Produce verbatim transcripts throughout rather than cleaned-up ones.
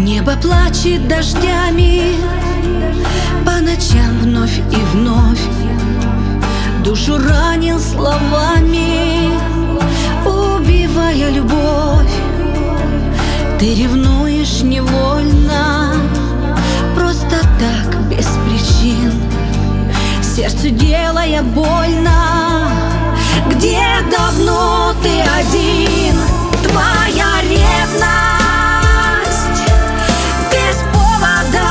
Небо плачет дождями по ночам вновь и вновь. Душу ранил словами, убивая любовь. Ты ревнуешь невольно, просто так, без причин, сердцу делая больно. Где давно ты один? Твоя ревность без повода,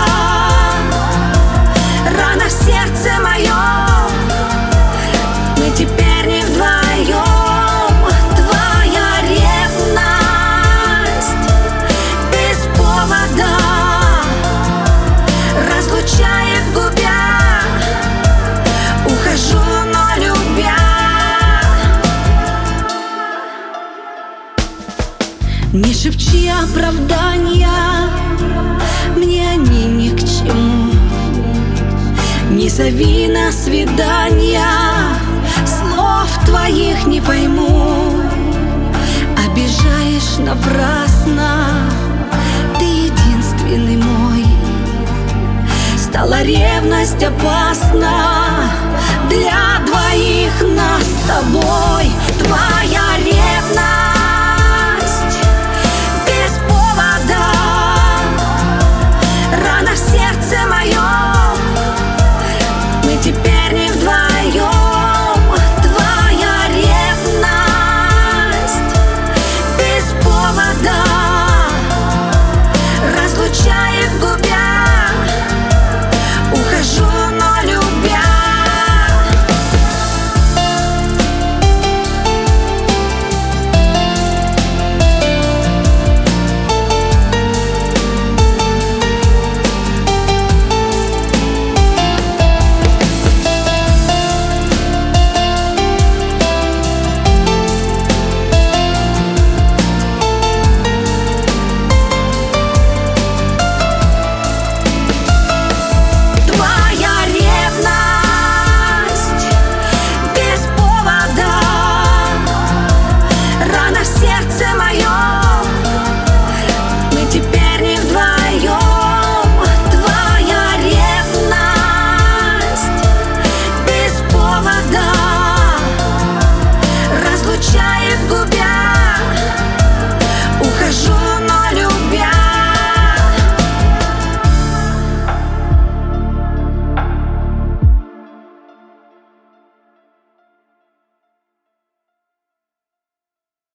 рана в сердце моем, мы теперь не вдвоем. Твоя ревность без повода разлучает, губя. Ухожу, но любя. Не шепчи оправдания, мне они ни к чему. Не зови на свидания, слов твоих не пойму. Обижаешь напрасно,